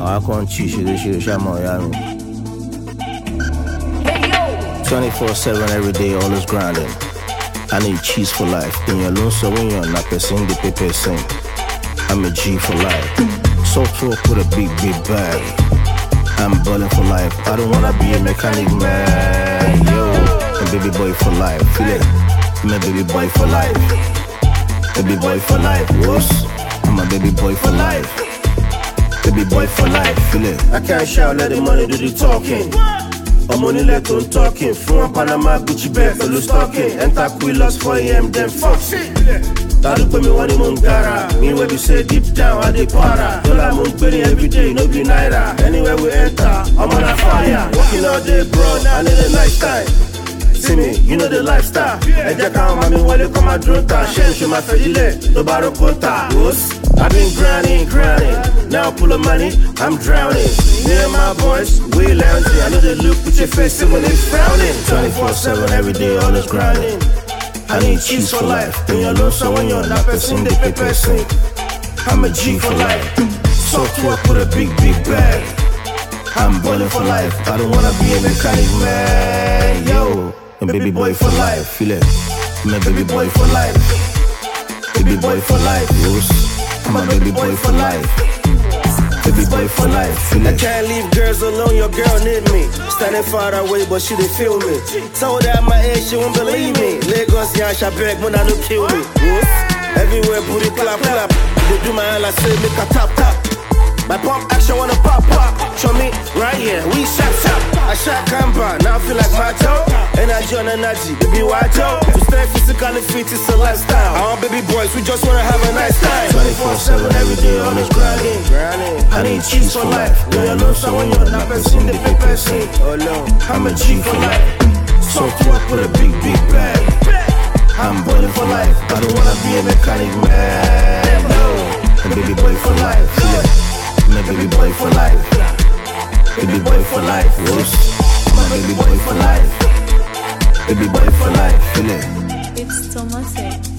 I can't cheat you, this shit, Shamo, Yami. 24/7 every day, always grinding. I need cheese for life. In your loan, so when you're not person, the paper sing. I'm a G for life. Software put a big bag. I'm balling for life. I don't wanna be a mechanic, man. Yo, I'm baby boy for life. Feel it? I'm a baby boy for life. Baby boy for life. Whoops. I'm a baby boy for life. Baby boy for life. Feel it? I can't shout, let the money do the talking. I'm only let on talking. From Panama, Gucci bag, fellow stalking. Enter Quillos 4 AM, then fuck shit. Tadu put me one in Mungara. Me where we say deep down, I dey para. Dollar Mungberry every day, no be naira. Anywhere we enter, I'm on a fire. Working all day, bro, I need a lifestyle. See me, you know the lifestyle. Eja count, mommy, when they come out drunk, shame, show my fedile, no baro conta. I've been grinding. Now full of money, I'm drowning. Me and my boys, we lounging. I know they look with your face when they frowning. 24/7 every day, always grinding. I need cheese for life. When you're low, so when you're not person, the paper sing. I'm a G for life. Software put a big bag. I'm balling for life. I don't wanna be a mechanic, man. Yo, I'm baby boy for life. Feel it? I'm a baby boy for life. Baby boy for life, yes. I'm a baby boy for life. Baby boy for life, feel it? I can't leave girls alone, your girl need me. Standing far away, but she didn't feel me. Told her at my age, she won't believe me. Lagos, Yansha beg when I don't kill me. Yes. Everywhere, booty clap. They do my all, I say, make a tap. My pump action wanna pop. Show me right here, we shot. I shot Kamba, now I feel like Macho. Energy on energy, baby Wajo. To stay physically fit is a lifestyle. Our baby boys, we just wanna have a nice time. 24/7 every day, always grinding. I need cheese for life. When you're low, so when you're not person, the paper sing. Oh no, I'm a G for life. Software put a big bag. I'm balling for life. I don't wanna be a mechanic, man. No, I'm a baby boy for life. Yeah. I'm a baby boy for life. Baby boy for life, yes. I'm a baby boy for life. Baby boy for life, feel it? It's Thomas.